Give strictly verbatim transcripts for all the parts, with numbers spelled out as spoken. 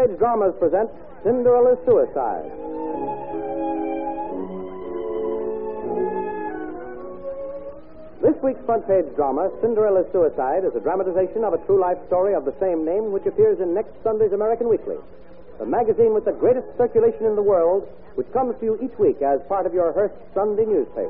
Page Dramas present Cinderella's Suicide. This week's front page drama, Cinderella's Suicide, is a dramatization of a true life story of the same name which appears in next Sunday's American Weekly, the magazine with the greatest circulation in the world, which comes to you each week as part of your Hearst Sunday newspaper.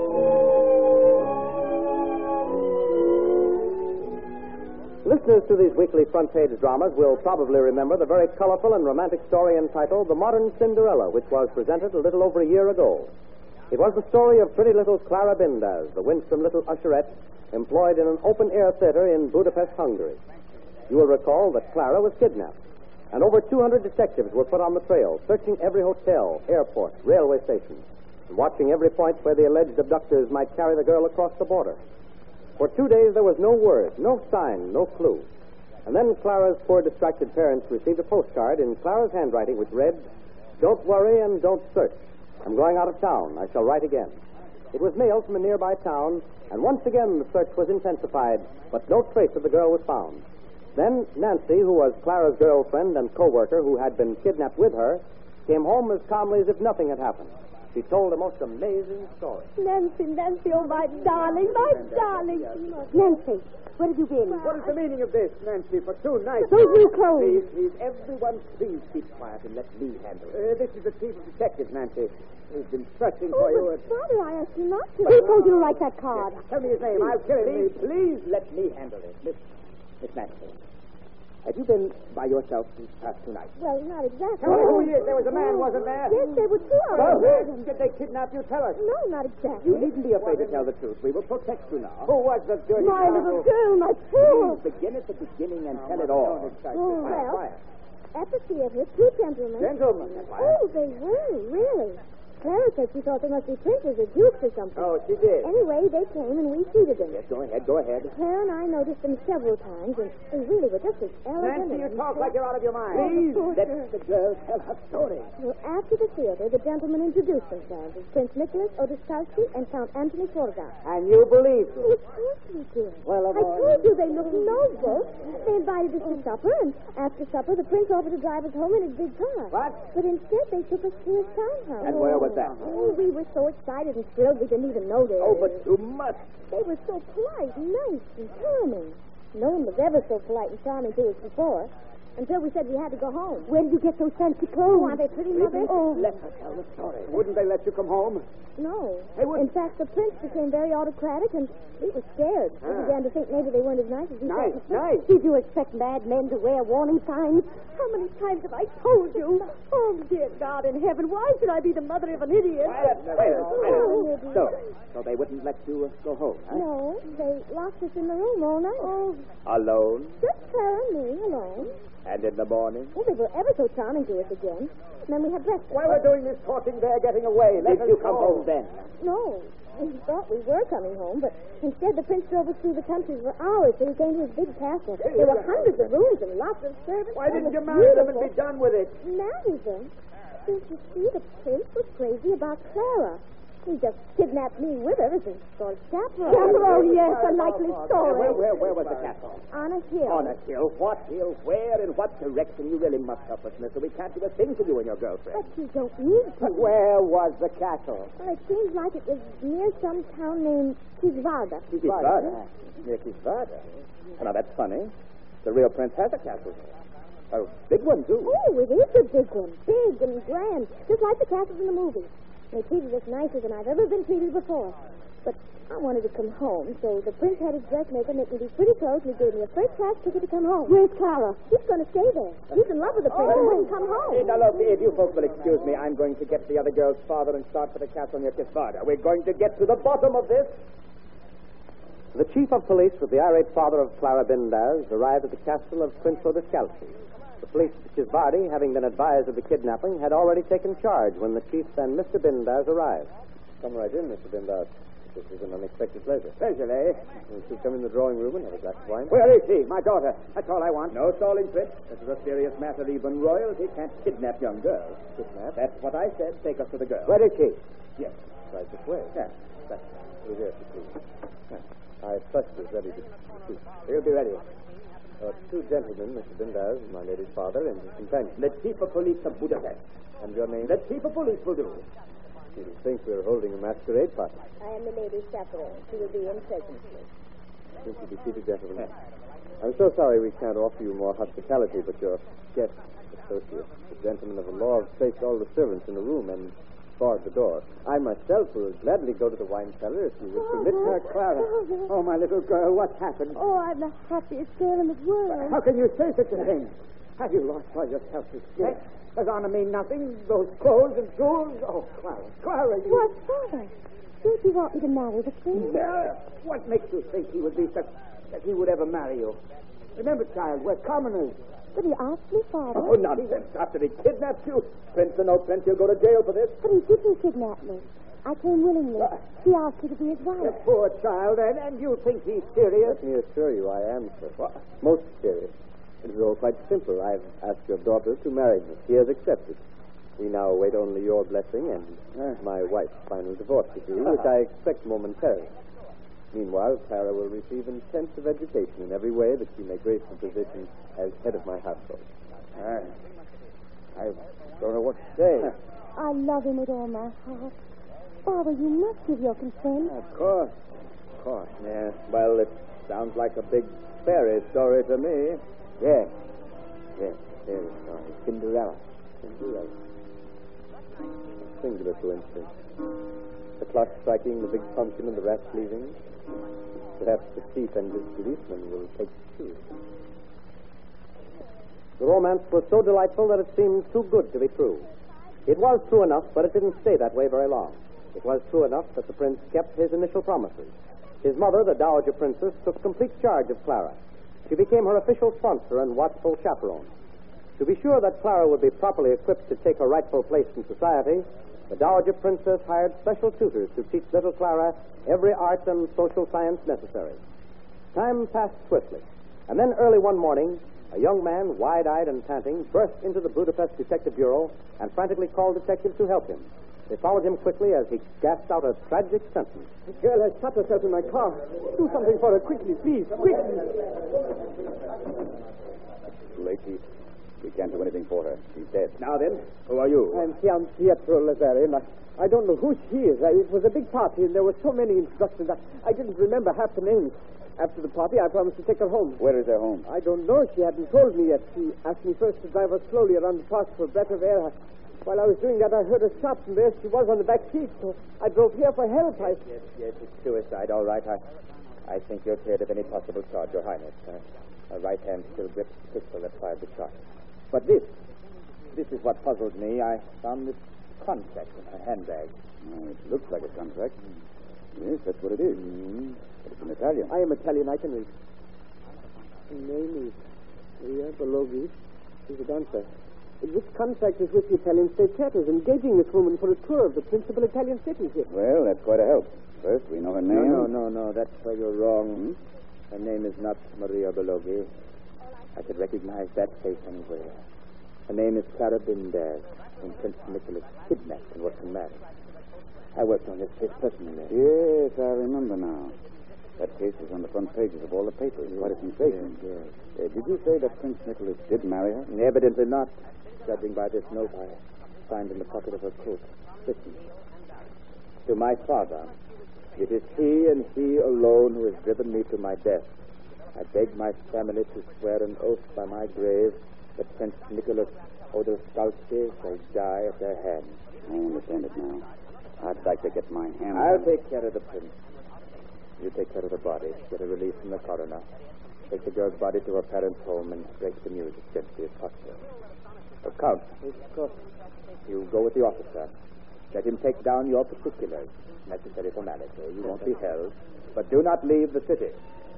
Listeners to these weekly front page dramas will probably remember the very colorful and romantic story entitled The Modern Cinderella, which was presented a little over a year ago. It was the story of pretty little Clara Bindaz, the winsome little usherette employed in an open-air theater in Budapest, Hungary. You will recall that Clara was kidnapped, and over two hundred detectives were put on the trail, searching every hotel, airport, railway station, and watching every point where the alleged abductors might carry the girl across the border. For two days there was no word, no sign, no clue. And then Clara's poor distracted parents received a postcard in Clara's handwriting which read, "Don't worry and don't search. I'm going out of town. I shall write again." It was mailed from a nearby town, and once again the search was intensified, but no trace of the girl was found. Then Nancy, who was Clara's girlfriend and co-worker who had been kidnapped with her, came home as calmly as if nothing had happened. She told a most amazing story. Nancy, Nancy, oh, my darling, my darling. Nancy, where have you been? What is the meaning of this, Nancy, for two nights? Those new clothes. Please, please, everyone, please keep quiet and let me handle it. Uh, this is the chief of detectives, Nancy. He's been searching oh, for you. But Father, I asked you not to. Who told you to write that card? Yes, tell me his name. I'll kill him. Please, please let me handle it. Miss, Miss Nancy, have you been by yourself these past two nights? Well, not exactly. Tell me who he is. There was a man, wasn't there? Yes, there were two of Well, them. did they kidnap you? Tell us. No, not exactly. You needn't be afraid to tell the truth. We will protect you now. Who was the dirty My little girl, my fool. Please begin at the beginning and tell it all. Oh, well, at the theater, two gentlemen. Gentlemen? Oh, they were, really. Clara said she thought they must be princes or dukes or something. Oh, she did. Anyway, they came and we seated them. Yes, go ahead, go ahead. Clara and I noticed them several times, and they really were just as elegant. Nancy, you and talk so... like you're out of your mind. Please, let the girl tell her story. Well, after the theater, the gentlemen introduced themselves as Prince Nicholas Odeskalski and Count Anthony Forga. And you believed Oh, them? of course we did. Well, of I all- told you they looked noble. They invited us to supper, and after supper, the prince offered to drive us home in his big car. What? But instead, they took us to his townhouse. And where was that? Oh, we were so excited and thrilled we didn't even notice. Oh, but you must. They were so polite and nice and charming. No one was ever so polite and charming to us before. Until we said we had to go home. Where did you get those fancy clothes? Oh, are they pretty, Mother? Oh. Let her tell the story. Wouldn't they let you come home? No. They wouldn't. In fact, the prince became very autocratic, and we were scared. We Ah. began to think maybe they weren't as nice as we Nice, thought. nice. Did you expect mad men to wear warning signs? How many times have I told you? Oh, dear God in heaven, why should I be the mother of an idiot? Quiet, quiet, Oh, quiet. So, so they wouldn't let you uh, go home, huh? No, they locked us in the room all night. Oh, Alone? just Clara and me alone. And in the morning? Oh, they were ever so charming to us again. And then we had breakfast. While we're doing this talking, they're getting away. Let Did you come home then? No, we thought we were coming home, but instead the prince drove us through the country for hours till he came to his big castle. There were hundreds of rooms and lots of servants. Why didn't It you was marry them and beautiful. be done with it? Marry them? Don't you see, the prince was crazy about Clara. He just kidnapped me with her as his sort of chaperone. Chaperone, yes, a likely story. Where, where, where was the castle? On a hill. On a hill. What hill? Where? In what direction? You really must help us, mister. We can't do a thing for you and your girlfriend. But you don't need to. But where was the castle? Well, it seems like it was near some town named Kisvarda. Kisvarda. Near Kisvarda. Now, that's funny. The real prince has a castle. A big one, too. Oh, it is a big one. Big and grand. Just like the castles in the movies. They treated us nicer than I've ever been treated before. But I wanted to come home, so the prince had his dressmaker make me these pretty clothes, and he gave me a first-class ticket to come home. Where's Clara? She's going to stay there. He's in love with the prince and wouldn't come home. Hey, now, look, if you folks will excuse me, I'm going to get the other girl's father and start for the castle near Kisvarda. We're going to get to the bottom of this. The chief of police with the irate father of Clara Bindaz arrived at the castle of Prince Odeskalski. The police at Kisvardi, having been advised of the kidnapping, had already taken charge when the chief and Mister Bindaz arrived. Come right in, Mister Bindaz. This is an unexpected pleasure. Pleasure, eh? You should come in the drawing room and have a glass of wine. Where is she? My daughter. That's all I want. No stalling, Prince. This is a serious matter. Even royalty can't kidnap young girls. Kidnap? That's what I said. Take us to the girl. Where is she? Yes. Right this way. Yes. That's Through here, please. I trust is ready to speak. He'll be ready. Uh, two gentlemen, Mister Bindaz, my lady's father, and his companion. The chief of police of Budapest. And your name? The chief of police will do. You think we're holding a masquerade party? I am the lady's chaperone. She will be in presently. Please be seated, gentlemen. I'm so sorry we can't offer you more hospitality, but your guest associate, the gentleman of the law, have placed all the servants in the room and barred the door. I myself will gladly go to the wine cellar if you would permit me. Uh, Clara. Oh, my little girl, what's happened? Oh, I'm the happiest girl in the world. How can you say such a thing? Have you lost all your self-respect? Does honor mean nothing? Those clothes and jewels? Oh, Clara, Clara, you... What, Father? Don't you want me to marry the prince? Uh, what makes you think he would be such... that he would ever marry you? Remember, child, we're commoners. But he asked me, Father. Oh, nonsense. After he kidnapped you. Prince or no prince, he'll go to jail for this. But he didn't kidnap me. I came willingly. He asked me to be his wife. The poor child, and, and you think he's serious? Let me assure you I am, sir. What? Most serious. It is all quite simple. I've asked your daughter to marry me. She has accepted. We now await only your blessing and uh, my wife's final divorce decree, which I expect momentarily. Meanwhile, Clara will receive intensive education in every way that she may grace the position as head of my household. I, I don't know what to say. I love him with all my heart. Father, you must give your consent. Of course. Of course. Yeah. Well, it sounds like a big fairy story to me. Yes. Yes, fairy story. Cinderella. Cinderella. Singular coincidence. The clock striking, the big pumpkin, and the rats leaving. Perhaps the thief and his policeman will take two. The romance was so delightful that it seemed too good to be true. It was true enough, but it didn't stay that way very long. It was true enough that the prince kept his initial promises. His mother, the Dowager Princess, took complete charge of Clara. She became her official sponsor and watchful chaperone. To be sure that Clara would be properly equipped to take her rightful place in society, the Dowager Princess hired special tutors to teach little Clara every art and social science necessary. Time passed swiftly, and then early one morning, a young man, wide-eyed and panting, burst into the Budapest Detective Bureau and frantically called detectives to help him. They followed him quickly as he gasped out a tragic sentence. The girl has shut herself in my car. Do something for her quickly, please. Quickly. Lady, we can't do anything for her. She's dead. Now then, Who are you? I'm Gian Pietro Lazare, and I, I don't know who she is. I, it was a big party, and there were so many introductions. I, I didn't remember half the names. After the party, I promised to take her home. Where is her home? I don't know. She hadn't told me yet. She asked me first to drive her slowly around the park for a breath of air. While I was doing that, I heard a shot, and there she was on the back seat. So I drove here for help. I... Yes, yes, it's suicide, all right. I, I think you're cleared of any possible charge, Your Highness. Uh, her right hand still grips the pistol that fired the shot. But this, this is what puzzled me. I found this contract in her handbag. Uh, it looks like a contract. Yes, that's what it is. Mm-hmm. But it's in Italian. I am Italian. I can read. Her name is Maria Bologhi. She's a dancer. This contract is with the Italian State Theaters, engaging this woman for a tour of the principal Italian cities here. Well, that's quite a help. First, we know her No, name. no, no, no. That's where you're wrong. Her name is not Maria Bologhi. I could recognize that face anywhere. Her name is Clara Bindaz, whom Prince Nicholas kidnapped and was to marry. I worked on this case personally. Yes, I remember now. That case was on the front pages of all the papers. Quite a sensation. Yes, yes. Uh, did you say that Prince Nicholas did marry her? Evidently not, judging by this note I find in the pocket of her coat. Listen. To my father, it is he and he alone who has driven me to my death. I beg my family to swear an oath by my grave that Prince Nicholas Odoskalski shall die at their hands. I understand it now. I'd like to get my hand I'll on take care of the prince. You take care of the body. Get a release from the coroner. Take the girl's body to her parents' home and break the news as gently as possible. So, Count, you go with the officer. Let him take down your particulars. Necessary formality. You won't be held. But do not leave the city.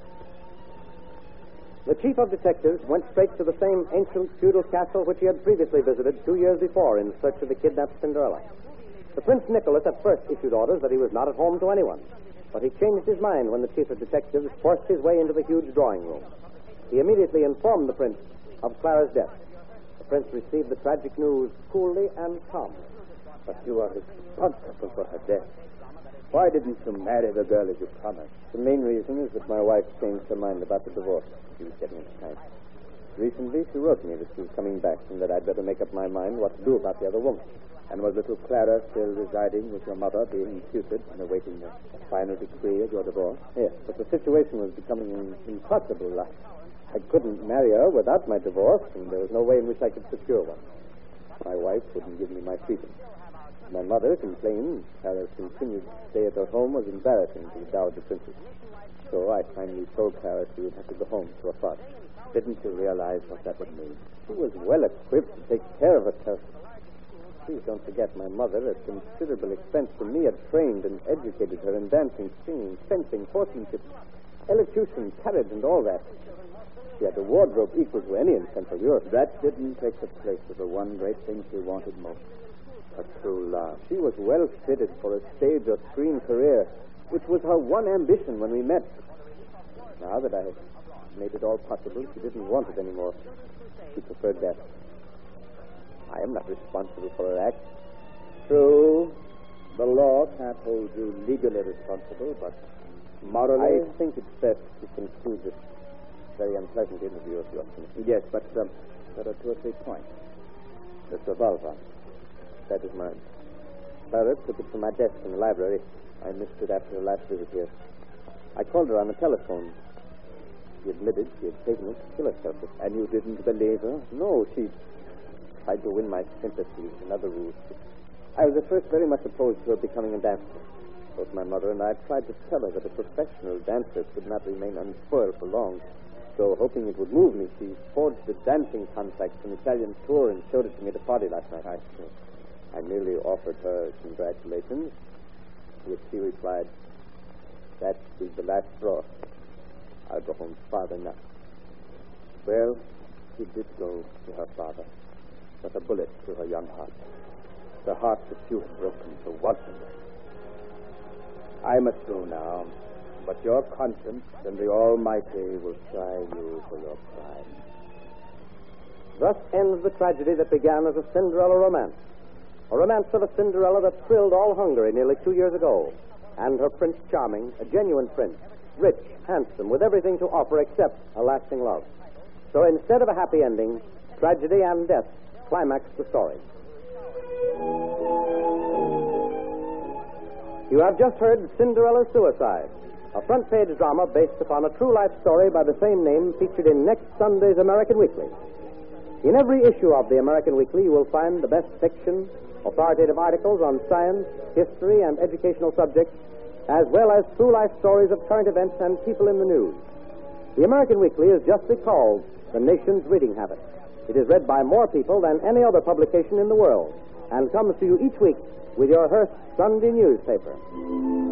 The chief of detectives went straight to the same ancient feudal castle which he had previously visited two years before in search of the kidnapped Cinderella. The Prince Nicholas at first issued orders that he was not at home to anyone, but he changed his mind when the chief of detectives forced his way into the huge drawing room. He immediately informed the prince of Clara's death. The prince received the tragic news coolly and calmly. But you are responsible for her death. Why didn't you marry the girl as you promised? The main reason is that my wife changed her mind about the divorce. She was getting it tight. Recently, she wrote me that she was coming back and that I'd better make up my mind what to do about the other woman. And was little Clara still residing with your mother, being tutored and awaiting the final decree of your divorce? Yes, but the situation was becoming impossible. I, I couldn't marry her without my divorce, and there was no way in which I could secure one. My wife wouldn't give me my freedom. My mother complained Clara's continued stay at her home was embarrassing to the dowager princess. So I finally told Clara she would have to go home to her father. Didn't you realize what that would mean? She was well equipped to take care of herself. Please don't forget, my mother, at considerable expense to me, had trained and educated her in dancing, singing, fencing, horsemanship, elocution, carriage, and all that. She had a wardrobe equal to any in Central Europe. That didn't take the place of the one great thing she wanted most. A true love. She was well fitted for a stage or screen career, which was her one ambition when we met. Now that I have made it all possible, she didn't want it anymore. She preferred that. I am not responsible for her act. True. The law can't hold you legally responsible, but morally... I think it's best to conclude this very unpleasant interview of yours. Yes, but um, there are two or three points. The revolver. That is mine. Clara took it from my desk in the library. I missed it after her last visit here. I called her on the telephone. She admitted she had taken it to kill herself. And you didn't believe her? No, she tried to win my sympathies and other rules. I was at first very much opposed to her becoming a dancer. Both my mother and I tried to tell her that a professional dancer could not remain unspoiled for long. So, hoping it would move me, she forged a dancing contract for an Italian tour and showed it to me at a party last night. I, I merely offered her congratulations, to which she replied, "That is the last straw. I'll go home to father now." Well, she did go to her father, but a bullet through her young heart. The heart that you had broken so wantonly. I must go now, but your conscience and the Almighty will try you for your crime. Thus ends the tragedy that began as a Cinderella romance. A romance of a Cinderella that thrilled all Hungary nearly two years ago. And her Prince Charming, a genuine prince, rich, handsome, with everything to offer except a lasting love. So instead of a happy ending, tragedy and death climaxed the story. You have just heard Cinderella's Suicide, a front-page drama based upon a true-life story by the same name featured in next Sunday's American Weekly. In every issue of the American Weekly, you will find the best fiction, authoritative articles on science, history, and educational subjects, as well as true-life stories of current events and people in the news. The American Weekly is justly called the nation's reading habit. It is read by more people than any other publication in the world and comes to you each week with your Hearst Sunday newspaper.